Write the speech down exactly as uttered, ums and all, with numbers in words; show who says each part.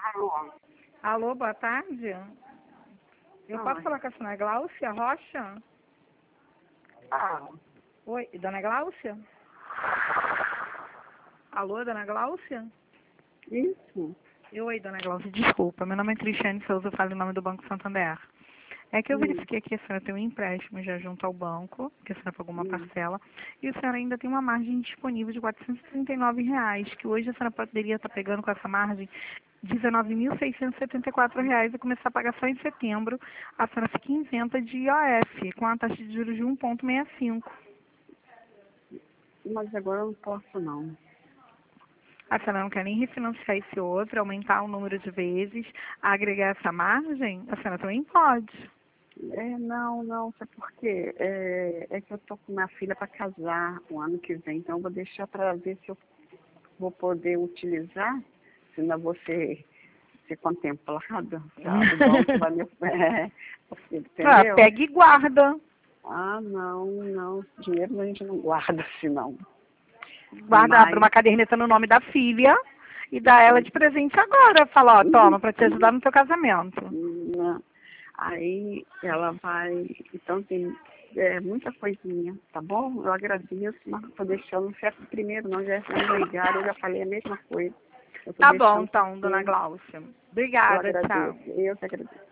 Speaker 1: Alô?
Speaker 2: Alô, boa tarde. Eu posso
Speaker 1: Oi.
Speaker 2: falar com a senhora Gláucia Rocha?
Speaker 1: Ah,
Speaker 2: Oi, dona Gláucia? Alô, dona Gláucia?
Speaker 1: isso?
Speaker 2: Oi, dona Gláucia, desculpa. Meu nome é Cristiane Souza, eu falo em nome do Banco Santander. É que eu
Speaker 1: Hum,
Speaker 2: verifiquei que a senhora tem um empréstimo já junto ao banco, que a senhora pagou uma
Speaker 1: hum.
Speaker 2: parcela, e a senhora ainda tem uma margem disponível de quatrocentos e trinta e nove reais, que hoje a senhora poderia estar pegando com essa margem dezenove mil seiscentos e setenta e quatro reais e começar a pagar só em setembro. A senhora fica isenta de I O F, com a taxa de juros de um vírgula sessenta e cinco.
Speaker 1: Mas agora eu não posso, não.
Speaker 2: A senhora não quer nem refinanciar esse outro, aumentar o número de vezes, agregar essa margem? A senhora também pode.
Speaker 1: É, não, não, sabe por quê? É, é que eu tô com minha filha para casar o ano que vem, então eu vou deixar para ver se eu vou poder utilizar, senão você ser contemplado, sabe? O banco vai me... É, você
Speaker 2: Ah,
Speaker 1: entendeu?
Speaker 2: pega e guarda.
Speaker 1: Ah, não, não, dinheiro a gente não guarda assim, não.
Speaker 2: Guarda, abre uma
Speaker 1: Mas,
Speaker 2: caderneta no nome da filha e dá ela de presente agora. Fala, ó, toma, para te ajudar no teu casamento.
Speaker 1: não. Aí ela vai, então tem é, muita coisinha, tá bom? Eu agradeço, mas não tô deixando, não serve primeiro não, já, já me ligaram, eu já falei a mesma coisa. Eu tô
Speaker 2: Tá bom,
Speaker 1: deixando
Speaker 2: então, dona
Speaker 1: porque
Speaker 2: Gláucia.
Speaker 1: eu
Speaker 2: Obrigada,
Speaker 1: agradeço,
Speaker 2: tchau.
Speaker 1: eu que agradeço.